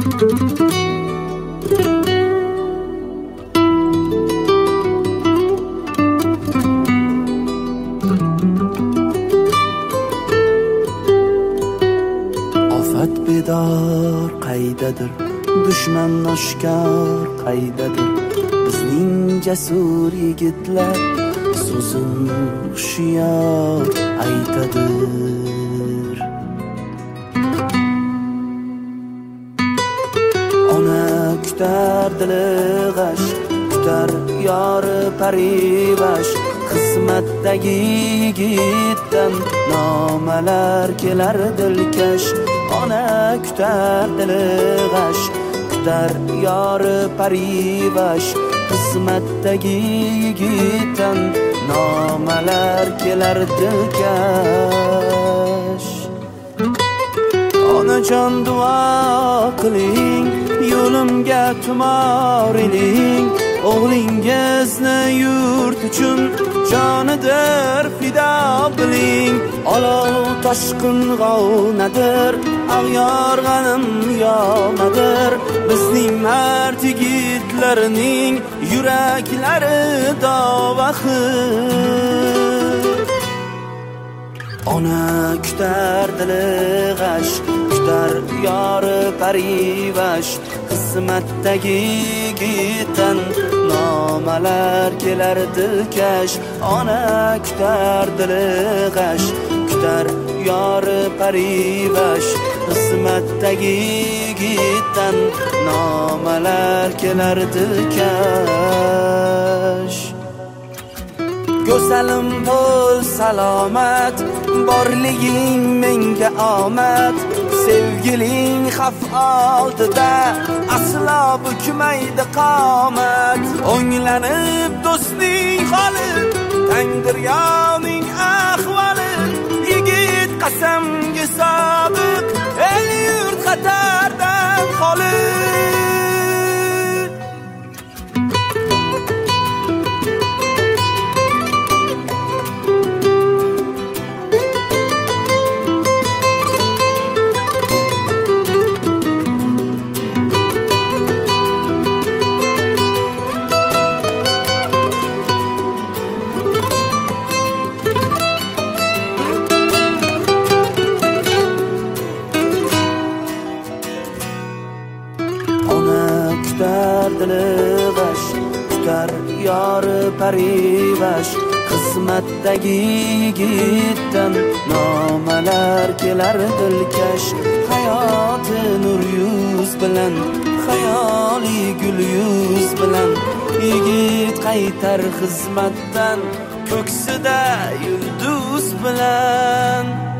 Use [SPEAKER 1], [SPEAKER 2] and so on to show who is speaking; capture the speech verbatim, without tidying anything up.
[SPEAKER 1] Ofat bedor qaydadir, dushman oshkor qaydadir. Bizning jasur yigitlar so'zin hushyor aytadir. Ona kutar dili g'ash, kutar yori parivash. Qismatdagi yigitdan nomalar kelar dilkash. Ona kutar dili g'ash, kutar yori parivash. Qismatdagi yigitdan nomalar kelar dilkash. Onajon duo qiling, yo'limga tumor eling. O'g'lingizni yurt uchun jonidir fido biling. Olov toshqin g'ovnadir, ag'yor g'anim yonadir. Bizning mard yigitlarning yuraklari dovaxir. Ona kutar dili g'ash, kutar yori parivash. Qismatdagi yigitdan nomalar kelar dilkash. Ona kutar dili g'ash, kutar yori parivash. Qismatdagi yigitdan nomalar kelar dilkash. Go'salim pul salomat, borliging menga omad. Sevgiling xavf oldida aslo bukmaydi qomat. O'nglanib do'stning holi, Tangdiryoning ahvoli. Yigit qasamga sodiq, el yurt xatardan xoli. Kutar dili g'ash, kutar yori parivash. Qismatdagi yigitdan nomalar kelar dilkash. Hayoti nur yuz bilan, xayoli gul yuz bilan. Yigit qaytar xizmatdan, ko'ksida yulduz bilan.